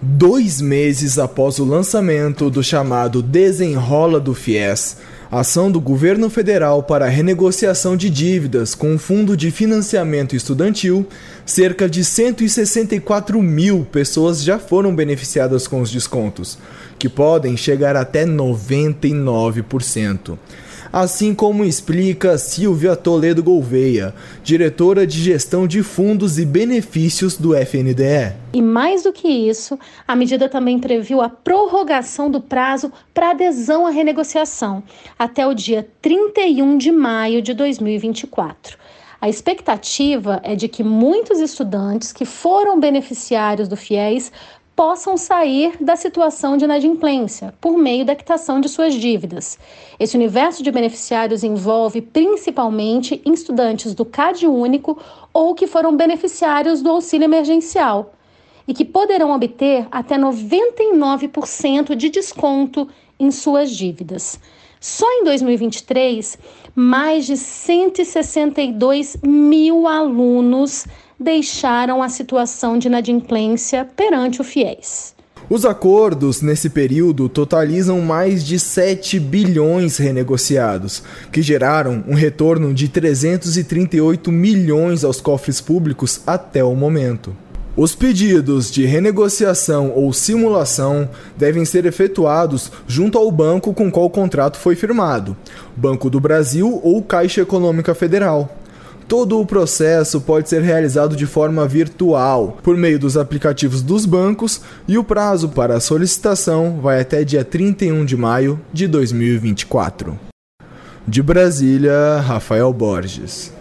2 meses após o lançamento do chamado Desenrola do FIES, ação do governo federal para a renegociação de dívidas com o Fundo de Financiamento Estudantil, cerca de 164 mil pessoas já foram beneficiadas com os descontos, que podem chegar até 99%. Assim como explica Silvia Toledo Gouveia, diretora de Gestão de Fundos e Benefícios do FNDE. E mais do que isso, a medida também previu a prorrogação do prazo para adesão à renegociação, até o dia 31 de maio de 2024. A expectativa é de que muitos estudantes que foram beneficiários do FIES possam sair da situação de inadimplência por meio da quitação de suas dívidas. Esse universo de beneficiários envolve principalmente estudantes do CadÚnico ou que foram beneficiários do auxílio emergencial e que poderão obter até 99% de desconto em suas dívidas. Só em 2023, mais de 162 mil alunos deixaram a situação de inadimplência perante o FIES. Os acordos nesse período totalizam mais de 7 bilhões renegociados, que geraram um retorno de 338 milhões aos cofres públicos até o momento. Os pedidos de renegociação ou simulação devem ser efetuados junto ao banco com qual o contrato foi firmado, Banco do Brasil ou Caixa Econômica Federal. Todo o processo pode ser realizado de forma virtual, por meio dos aplicativos dos bancos, e o prazo para a solicitação vai até dia 31 de maio de 2024. De Brasília, Rafael Borges.